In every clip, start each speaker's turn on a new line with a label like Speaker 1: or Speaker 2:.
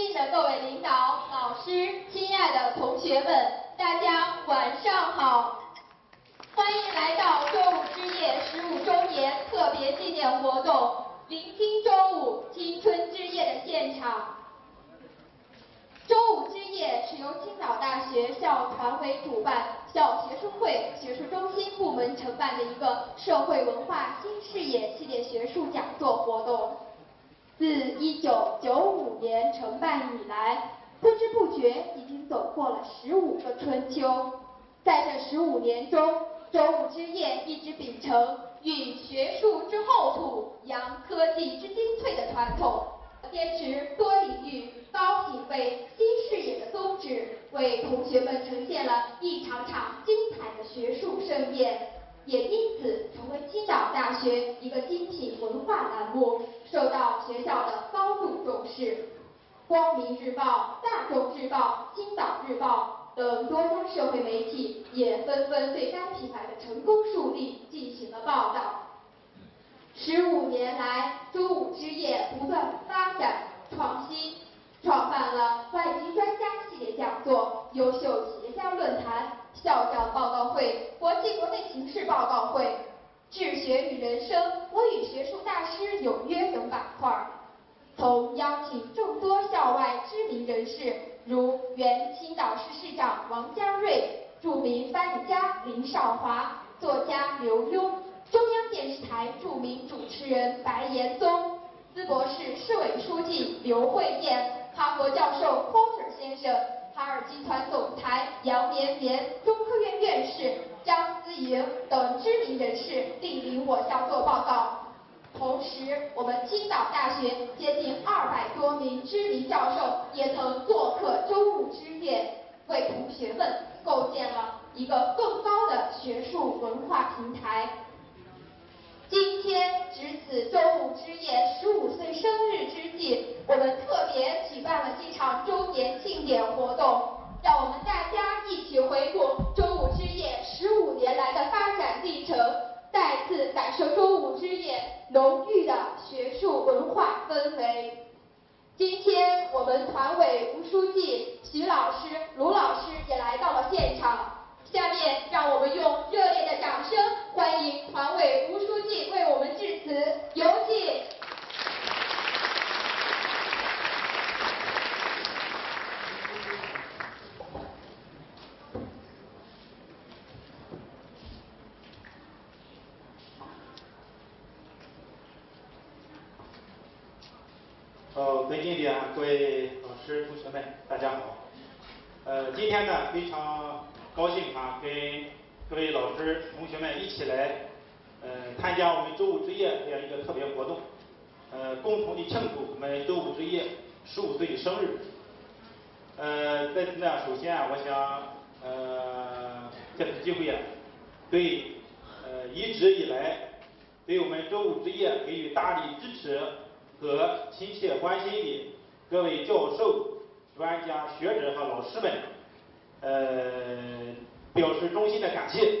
Speaker 1: 敬的各位领导、老师、亲爱的同学们，大家晚上好！欢迎来到周五之夜15周年特别纪念活动“聆听周五青春之夜”的现场。周五之夜是由青岛大学校团委主办，校学术会学术中心部门承办的一个社会文化新视野系列学术讲座活动。自1995年承办以来，不知不觉已经走过了15个春秋。在这15年中，周五之夜一直秉承育学术之厚土、扬科技之精粹的传统，坚持多领域、高品位、新视野的宗旨，为同学们呈现了一场场精彩的学术盛宴，也因此成为青岛大学一个精品文化栏目，受到学校的高度重视。光明日报、大众日报、青岛日报等多家社会媒体也纷纷对该品牌的成功树立进行了报道。15年来，周五之夜不断发展创新，创办了外籍专家系列讲座、优秀企业家论坛、校长报告会、国际国内形势报告会、治学与人生、我与学术大师有约等板块。从邀请众多校外知名人士，如原青岛市市长王家瑞、著名翻译家林少华、作家刘墉、中央电视台著名主持人白岩松、淄博市市委书记刘慧燕、哈佛教授 Porter 先生、海尔集团总裁杨绵绵、中科院院士张思莹等知名人士莅临我校做报告。同时，我们青岛大学接近200多名知名教授也曾做客周五之夜，为同学们构建了一个更高的学术文化平台。今天值此周五之夜15岁生日之际，我们特别举办了这场周年庆典活动，让我们大家一起回顾周五之夜15年来的发展历程，再次感受周五之夜浓郁的学术文化氛围。今天我们团委吴书记、徐老师、卢老师也来到了现场，下面让我们用热烈的掌声欢迎团委吴书记为我们致辞，有请。
Speaker 2: 尊敬的各位老师、同学们，大家好。今天呢，非常高兴跟各位老师、同学们一起来参加我们周五之夜这样一个特别活动，共同的庆祝我们周五之夜15岁的生日。在此呢，首先我想借此机会对一直以来对我们周五之夜给予大力支持和亲切关心的各位教授、专家学者和老师们，表示衷心的感谢。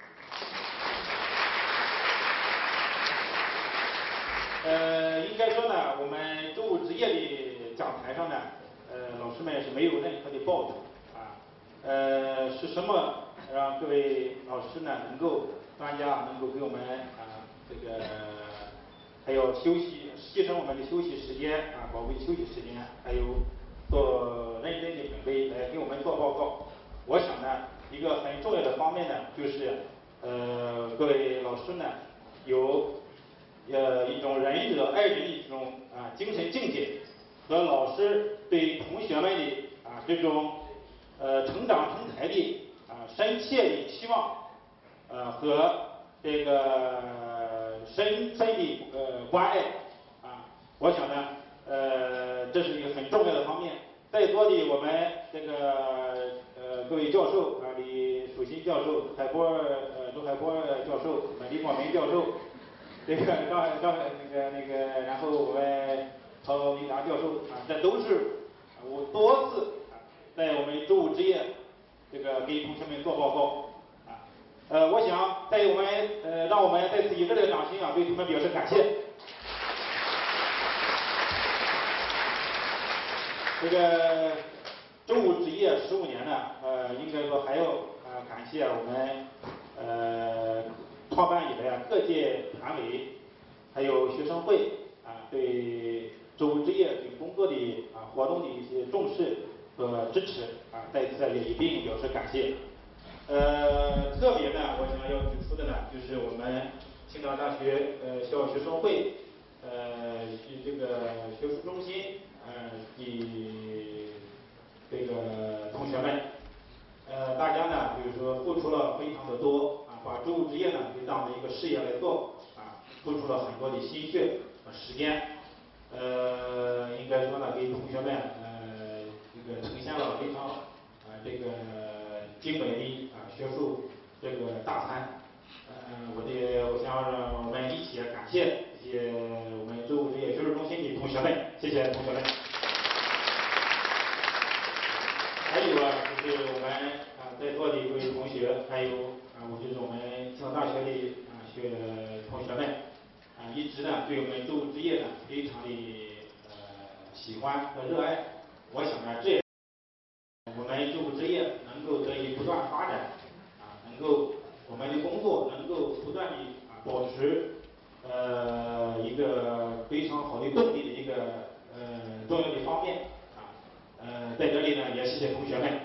Speaker 2: 应该说呢，我们周五之夜的讲台上呢，老师们是没有任何的报酬是什么让各位老师呢专家能够给我们这个还要休息，牺牲我们的休息时间宝贵休息时间，还有做认真的准备来给我们做报告。我想呢，一个很重要的方面呢，就是各位老师呢有一种仁者爱人的这种精神境界，和老师对同学们的这种成长成才的深切的期望和这个深深的关爱我想呢这是一个很重要的方面。在座的我们这个各位教授李曙新教授、周海波教授、李广明教授，这个然后我们曹明达教授这都是我多次在我们周五之夜这个给同学们做报告我想让我们在此以热烈的掌声对他们表示感谢。 这个周五执业15年呢，应该说还要感谢我们创办以来各界团委，还有学生会对周五执业对工作的活动的一些重视和支持在此也一并表示感谢。特别呢，我想要指出的呢，就是我们青岛大学校学生会与这个学术中心的这个同学们，大家呢就是说付出了非常的多把周五执业呢给当成一个事业来做付出了很多的心血和时间，应该说呢给同学们这个呈现了非常这个精美的学术这个大餐。我想让我们一起感谢这些我们周五执业学术中心的同学们，谢谢同学们。还有就是我们在座的各位同学，还有就是我们青岛大学的同学们一直呢对我们周五执业呢非常的喜欢和热爱。我想呢，这也我们周五执业能够得以不断发展能够我们的工作能够不断的保持一个非常好的动力的一个重要的方面在这里呢也谢谢同学们。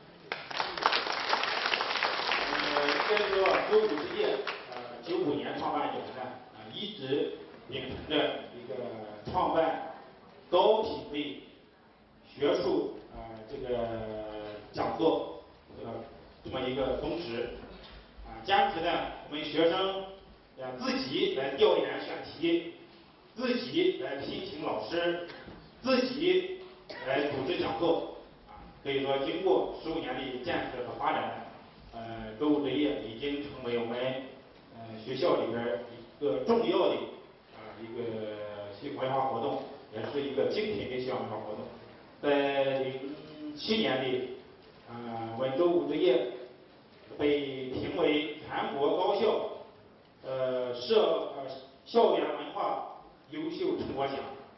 Speaker 2: 应该说周五执业95年创办以来呢一直秉承着一个创办高品位学术这个讲座这么一个宗旨坚持呢我们学生自己来调研选题，自己来聘请老师，自己来组织讲座可以说经过15年的建设和发展周五执业已经成为我们学校里边一个重要的一个系文化活动，也是一个精品的校文化活动。在07年的我们周五执业被评为全国高校校园文化优秀成果奖。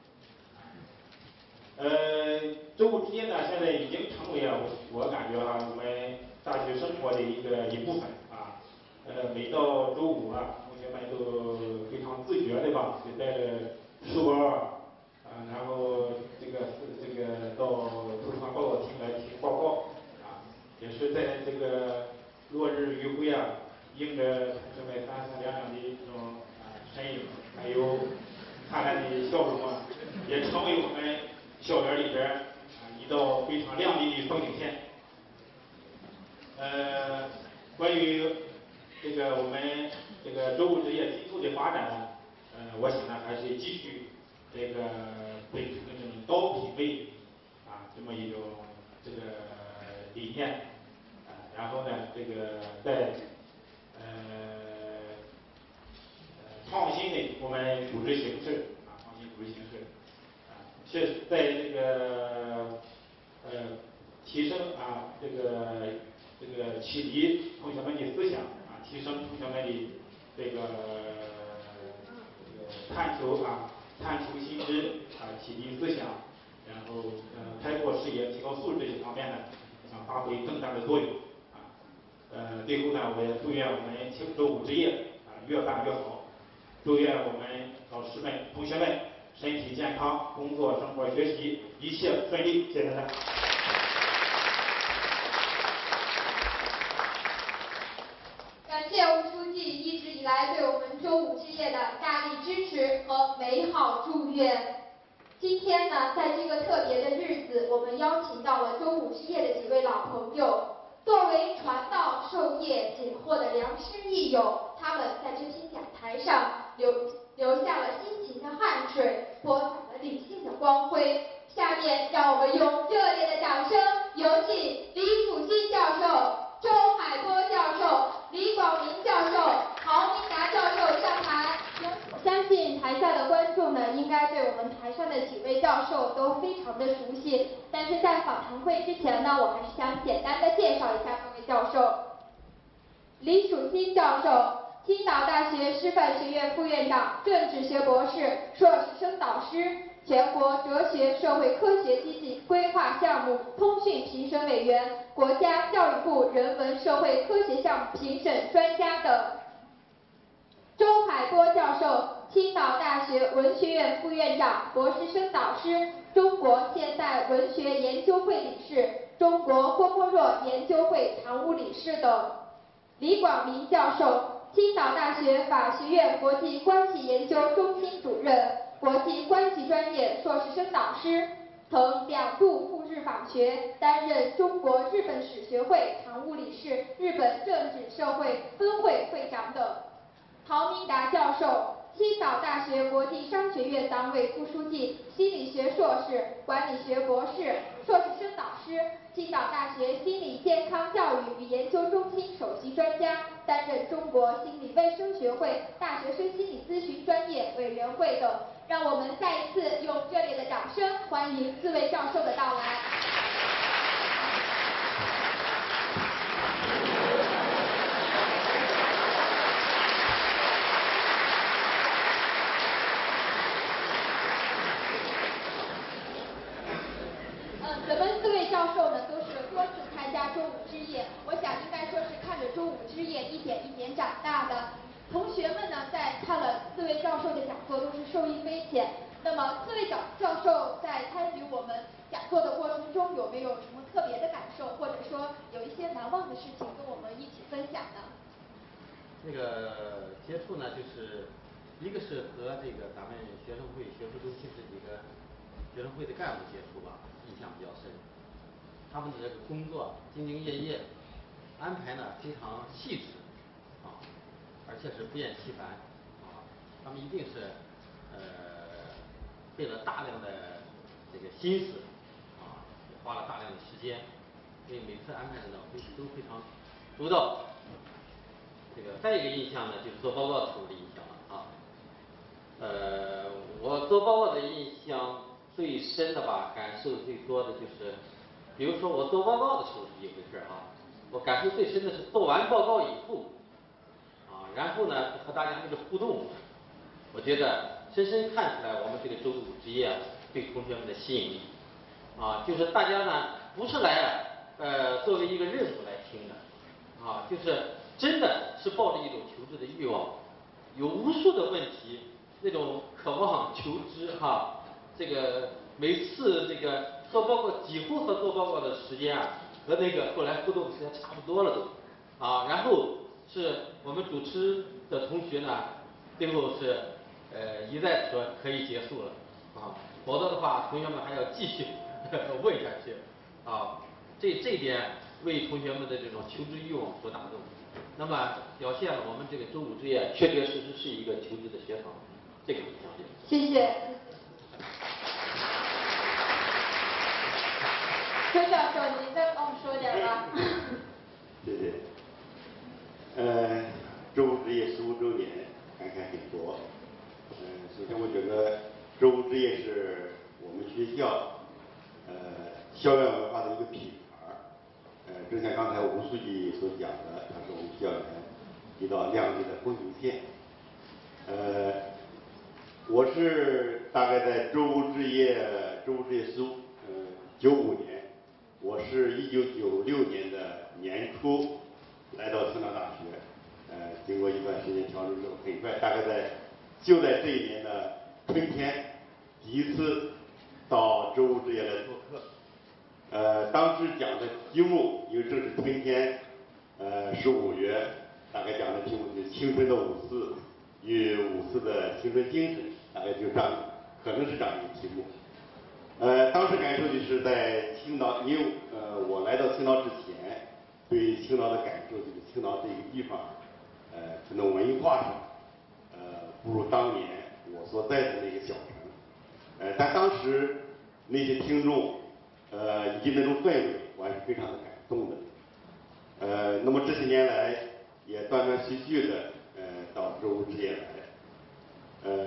Speaker 2: 周五执业呢，现在已经成为了我感觉我们大学生活的一部分每到周五同学们都非常自觉的就带着书包然后这个到图书馆报告厅来听报告也是在这个落日余晖映着同学们三三两两的这种身影，还有灿烂的笑容也成为我们校园里边一道非常亮丽的风景线。关于这个我们这个周五执业今后的发展呢，我想呢还是继续这个秉承这种高品位这么一种这个理念然后呢这个在创新的我们组织形式创新组织形式是在这个提升这个启迪同学们的思想提升同学们的这个探求新知启迪思想，然后开阔视野提高素质这些方面呢想发挥更大的作用最后呢我也祝愿我们周五执业越办越好，祝愿我们老师们同学们身体健康，工作生活学习一切顺利，谢谢大家。
Speaker 1: 感谢吴书记一直以来对我们周五执业的大力支持和美好祝愿。今天呢，在这个特别的日子，我们邀请到了周五执业的几位老朋友，作为传道授业解惑的良师益友，他们在这篇讲台上留下了辛勤的汗水，泼洒了理性的光辉。下面让我们用热烈的掌声，有请李楚钦教授、周海波教授、李广明教授、郝明达教授上台。相信台下的观众呢，应该对我们台上的几位教授都非常的熟悉。但是在访谈会之前呢，我还是想简单的介绍一下各位教授。李楚钦教授，青岛大学师范学院副院长、政治学博士、硕士生导师， 全国哲学社会科学基金规划项目通讯评审委员、国家教育部人文社会科学项目评审专家等。周海波教授，青岛大学文学院副院长、博士生导师，中国现代文学研究会理事，中国郭沫若研究会常务理事等。李广明教授，青岛大学法学院国际关系研究中心主任，国际关系专业硕士生导师，曾2度赴日访学，担任中国日本史学会常务理事、日本政治社会分会会长等。陶明达教授，青岛大学国际商学院党委副书记，心理学硕士、管理学博士、硕士生导师，青岛大学心理健康教育与研究中心首席专家，担任中国心理卫生学会大学生心理咨询专业委员会等。让我们再一次用热烈的掌声欢迎4位教授的到来。咱们4位教授呢，都是多次参加周五之夜，我想应该说是看着周五之夜一点一点长大的。同学们呢，在看了4位教授的讲座，都是受益匪浅。那么4位教授在参与我们讲座的过程中，有没有什么特别的感受，或者说有一些难忘的事情跟我们一起分享呢？
Speaker 3: 那个接触呢，就是一个是和这个咱们学生会、学术中心这几个学生会的干部接触吧，印象比较深。他们的这个工作兢兢业业，安排呢非常细致啊，而且是不厌其烦啊。他们一定是费了大量的这个心思啊，也花了大量的时间，所以每次安排的呢都非常周到。这个再一个印象呢，就是做报告的时候的印象了啊。我做报告的印象最深的吧，感受最多的就是，比如说我做报告的时候是一回事啊，我感受最深的是做完报告以后，啊，然后呢和大家那个互动，我觉得深深看出来我们这个周五之夜对同学们的吸引力，啊，就是大家呢不是来作为一个任务来听的，啊，就是真的是抱着一种求知的欲望，有无数的问题，那种渴望求知哈，这个每次这个做报告几乎和做报告的时间啊，和那个后来互动的时间差不多了都，啊，然后是我们主持的同学呢，最后是一再说可以结束了，啊，否则的话同学们还要继续问下去，啊，这一点为同学们的这种求知欲望所打动。那么表现了我们这个周五之夜确确实实是一个求知的学堂，这个我相信。
Speaker 1: 谢谢。崔教授，您再帮我们说点吧。
Speaker 4: 谢谢。周五之夜15周年，感慨很多。首先我觉得周五之夜是我们学校校园文化的一个品牌。正像刚才吴书记所讲的，它是我们校园一道亮丽的风景线。我是大概在周五之夜95年，我是1996年的年初来到青岛大学，经过一段时间调整之后，很快大概就在这一年的春天，第一次到周五之夜来做客。当时讲的题目，因为正是春天，是5月，大概讲的题目是青春的5四与5四的青春精神，大概就可能是这样一个题目。当时感受就是在青岛，因为我来到青岛之前，对青岛的感受就是青岛这个地方，可能文化上，不如当年我所在的那个小城，但当时那些听众。以及那种氛围，我还是非常的感动的。那么这些年来也断断续续的，到周五之夜来。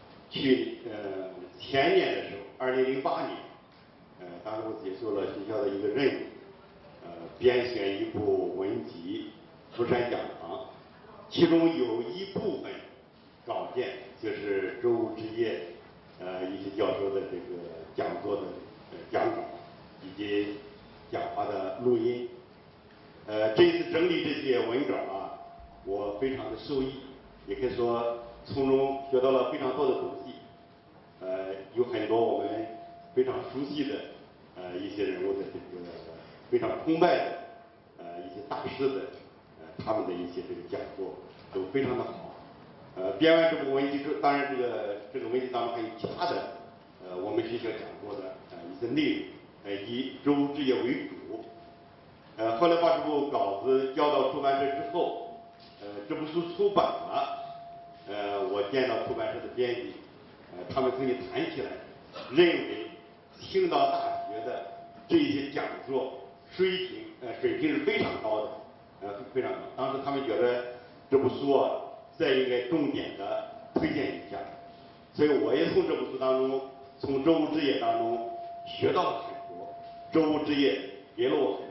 Speaker 4: 前年的时候，2008年，当时我接受了学校的一个任务，编选一部文集《福山讲堂》，其中有一部分稿件就是周五之夜一些教授的这个讲座的讲稿以及讲话的录音。这一次整理这些文稿啊，我非常的受益，也可以说从中学到了非常多的东西。有很多我们非常熟悉的一些人物的这个非常崇拜的一些大师的他们的一些这个讲座都非常的好。编完这部文集之后，当然这个文集当中还有其他的我们学校讲过的一些内容，以周吴之业为主。后来把这部稿子交到出版社之后，这部书出版了，我见到出版社的编辑，他们曾经谈起来，认为青岛大学的这一些讲座水平是非常高的，非常高。当时他们觉得这部书啊，再应该重点的推荐一下，所以我也从这部书当中，从周吴之业当中学到了很多，周吴之业给了我很多。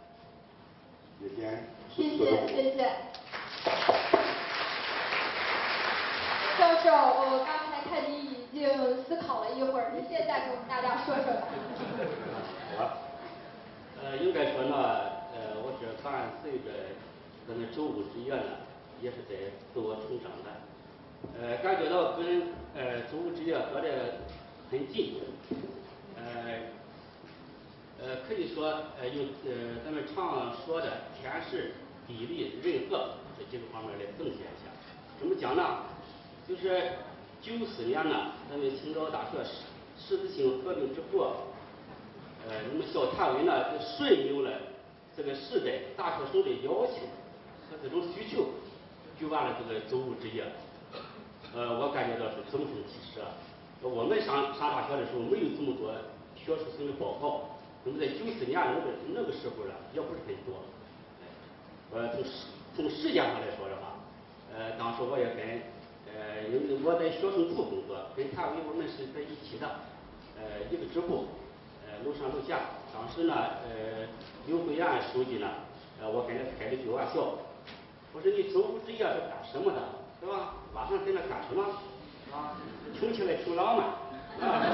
Speaker 1: 谢谢。教授，我刚才看你已经思考了一会儿，您现在给我们大家说说吧。
Speaker 5: 好，应该说呢，我这伴随着咱们周吴之业呢，也是在自我成长的，感觉到跟周吴之业隔得很近，可以说用咱们常说的天时、地利、人和这几个方面来贡献一下。怎么讲呢？就是94年呢，咱们青岛大学实质性合并之后，那么校坛委呢就顺应了这个时代大学生的要求和这种需求，举办了这个周吴之夜。我感觉到是纵横其时啊。我们上大学的时候没有这么多学术性的报告。那么在94年那个时候呢，也不是很多。从时间上来说的话，当时我也跟因为我在学生处工作，跟谭委我们是在一起的，一个支部，楼上楼下。当时呢，刘慧安书记呢，我跟他开了句玩笑，我说你周吴之业是干什么的，是吧？晚上在那干什么？啊，听起来挺浪漫啊。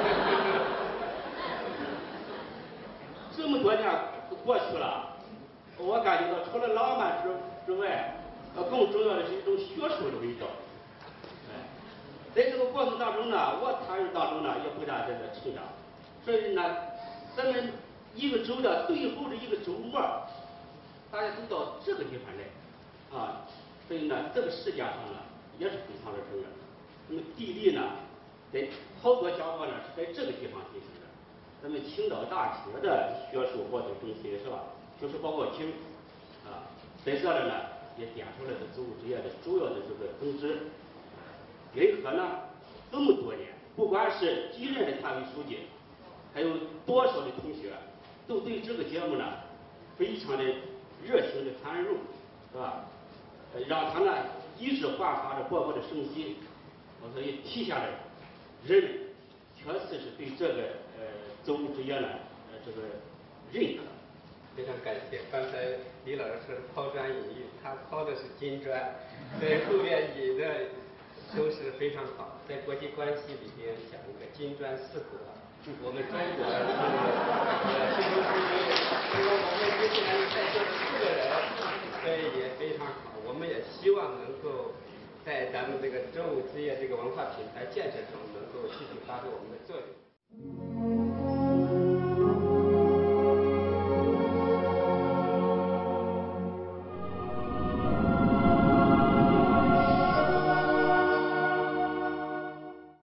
Speaker 5: 这么多年过去了，我感觉到除了浪漫之外，更重要的是一种学术的味道。在这个过程当中呢，我参与当中呢也不断在这成长。所以呢，咱们一个周的最后的一个周末，大家都到这个地方来啊，所以呢，这个时间上呢也是非常的重要。那么地利呢，在好多讲话呢是在这个地方进行的。咱们青岛大学的学术活动中心是吧？就是报告厅啊，在这儿呢也点出了这周吴之业的主要的这个宗旨。人和呢这么多年，不管是几任的谭委书记，还有多少的同学，都对这个节目呢非常的热情的参与，是吧？让他呢一直焕发着勃勃的生机。所以体现了人们确实是对这个周吴之业呢这个认可。
Speaker 6: 非常感谢，刚才李老师说的抛砖引玉，他抛的是金砖，对后面引的都是非常好。在国际关系里边讲一个金砖四国，我们中国是非洲之一，因为我们接下来在座4个人，所以也非常好。我们也希望能够在咱们这个周吴之业这个文化品牌建设中，能够继续发挥我们的作用。